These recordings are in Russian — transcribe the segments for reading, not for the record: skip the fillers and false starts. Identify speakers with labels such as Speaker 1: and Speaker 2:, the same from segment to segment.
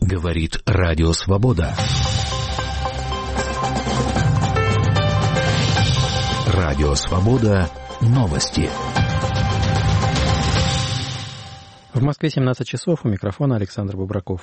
Speaker 1: Говорит Радио Свобода. Радио Свобода. Новости.
Speaker 2: В Москве 17 часов. У микрофона Александр Бубраков.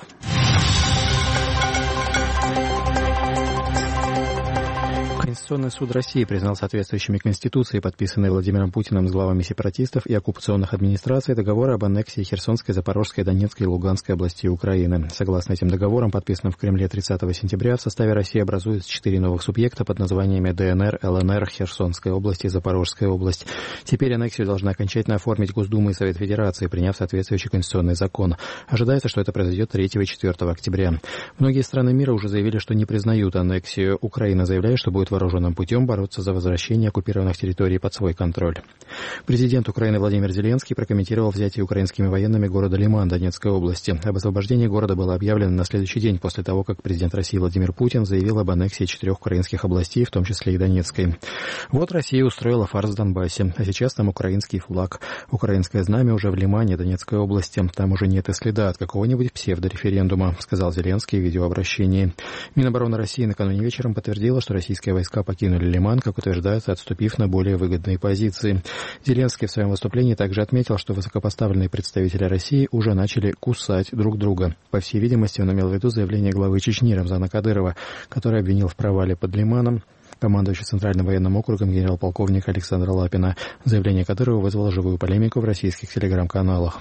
Speaker 2: Конституционный суд России признал соответствующими Конституции, подписанные Владимиром Путиным с главами сепаратистов и оккупационных администраций, договоры об аннексии Херсонской, Запорожской, Донецкой и Луганской областей Украины. Согласно этим договорам, подписанным в Кремле 30 сентября, в составе России образуются 4 новых субъекта под названиями ДНР, ЛНР, Херсонская область и Запорожская область. Теперь аннексию должны окончательно оформить Госдума и Совет Федерации, приняв соответствующий конституционный закон. Ожидается, что это произойдет 3 и 4 октября. Многие страны мира уже заявили, что не признают аннексию. Украина заявляет, что будет вооруженным путем бороться за возвращение оккупированных территорий под свой контроль. Президент Украины Владимир Зеленский прокомментировал взятие украинскими военными города Лиман Донецкой области. Об освобождении города было объявлено на следующий день после того, как президент России Владимир Путин заявил об аннексии 4 украинских областей, в том числе и Донецкой. Вот Россия устроила фарс в Донбассе, а сейчас там украинский флаг. Украинское знамя уже в Лимане Донецкой области. Там уже нет и следа от какого-нибудь псевдореферендума, сказал Зеленский в видеообращении. Минобороны России накануне вечером подтвердила, что российские войска покинули Лиман, как утверждается, отступив на более выгодные позиции. Зеленский в своем выступлении также отметил, что высокопоставленные представители России уже начали кусать друг друга. По всей видимости, он имел в виду заявление главы Чечни Рамзана Кадырова, который обвинил в провале под Лиманом командующий Центральным военным округом генерал-полковника Александра Лапина. Заявление Кадырова вызвало живую полемику в российских телеграм-каналах.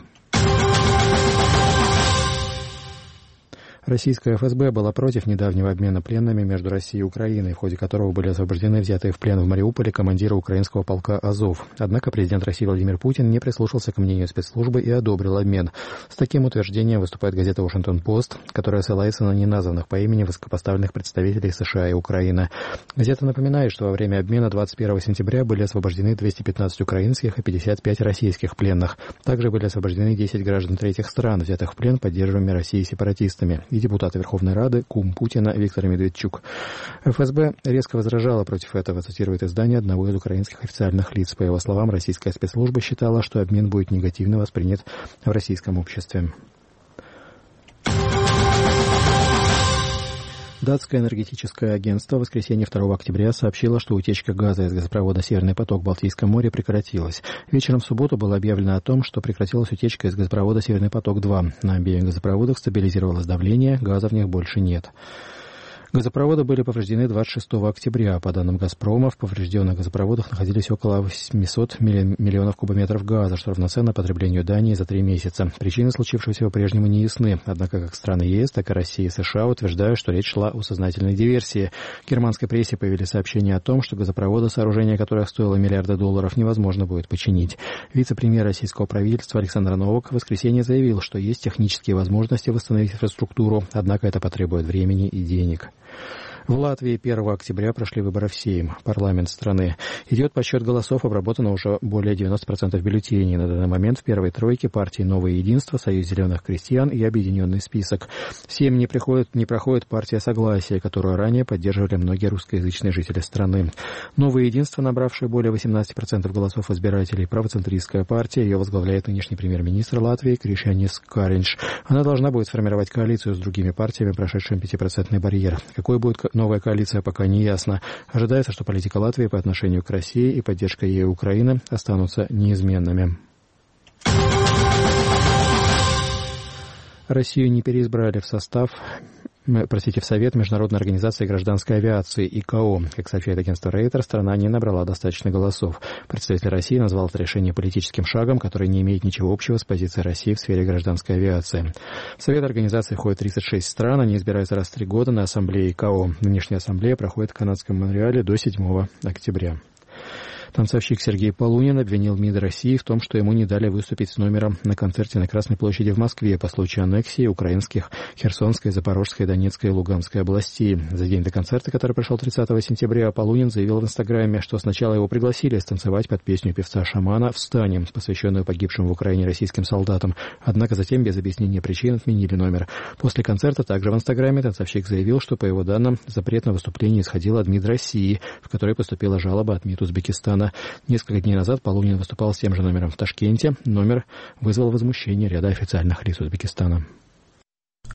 Speaker 2: Российская ФСБ была против недавнего обмена пленными между Россией и Украиной, в ходе которого были освобождены взятые в плен в Мариуполе командиры украинского полка «Азов». Однако президент России Владимир Путин не прислушался к мнению спецслужбы и одобрил обмен. С таким утверждением выступает газета «Вашингтон-Пост», которая ссылается на неназванных по имени высокопоставленных представителей США и Украины. Газета напоминает, что во время обмена 21 сентября были освобождены 215 украинских и 55 российских пленных. Также были освобождены 10 граждан третьих стран, взятых в плен поддерживаемыми Россией сепаратистами, и депутата Верховной Рады кум Путина Виктор Медведчук. ФСБ резко возражала против этого, цитирует издание одного из украинских официальных лиц. По его словам, российская спецслужба считала, что обмен будет негативно воспринят в российском обществе. Датское энергетическое агентство в воскресенье 2 октября сообщило, что утечка газа из газопровода «Северный поток» в Балтийском море прекратилась. Вечером в субботу было объявлено о том, что прекратилась утечка из газопровода «Северный поток-2». На обеих газопроводах стабилизировалось давление, газа в них больше нет. Газопроводы были повреждены 26 октября. По данным «Газпрома», в поврежденных газопроводах находились около 800 миллионов кубометров газа, что равноценно потреблению Дании за 3 месяца. Причины случившегося по-прежнему не ясны. Однако как страны ЕС, так и Россия и США утверждают, что речь шла о сознательной диверсии. В германской прессе появились сообщения о том, что газопроводы, сооружение которых стоило миллиарды долларов, невозможно будет починить. Вице-премьер российского правительства Александр Новак в воскресенье заявил, что есть технические возможности восстановить инфраструктуру, однако это потребует времени и денег. В Латвии 1 октября прошли выборы в Сейм, парламент страны. Идет подсчет голосов, обработано уже более 90% бюллетеней. На данный момент в первой тройке партии «Новое единство», «Союз зеленых крестьян» и «Объединенный список». В Сейм не проходит партия «Согласие», которую ранее поддерживали многие русскоязычные жители страны. «Новое единство», набравшее более 18% голосов избирателей, правоцентристская партия, ее возглавляет нынешний премьер-министр Латвии Кришьянис Каринш. Она должна будет сформировать коалицию с другими партиями, прошедшими 5% барьер. Какой будет новая коалиция, пока не ясно. Ожидается, что политика Латвии по отношению к России и поддержка ей Украины останутся неизменными. Россию не переизбрали в Совет Международной организации гражданской авиации ИКАО. Как сообщает агентство Рейтер, страна не набрала достаточно голосов. Представитель России назвал это решение политическим шагом, который не имеет ничего общего с позицией России в сфере гражданской авиации. В Совет организации входит 36 стран, они избираются раз в 3 года на ассамблее ИКАО. Нынешняя ассамблея проходит в канадском Монреале до 7 октября. Танцовщик Сергей Полунин обвинил МИД России в том, что ему не дали выступить с номером на концерте на Красной площади в Москве по случаю аннексии украинских Херсонской, Запорожской, Донецкой и Луганской областей. За день до концерта, который прошел 30 сентября, Полунин заявил в Инстаграме, что сначала его пригласили станцевать под песню певца-шамана «Встанем», посвященную погибшим в Украине российским солдатам. Однако затем без объяснения причин отменили номер. После концерта также в Инстаграме танцовщик заявил, что, по его данным, запрет на выступление исходил от МИД России, в которой поступила жалоба от МИД Узбекистана. Несколько дней назад Полунин выступал с тем же номером в Ташкенте. Номер вызвал возмущение ряда официальных лиц Узбекистана.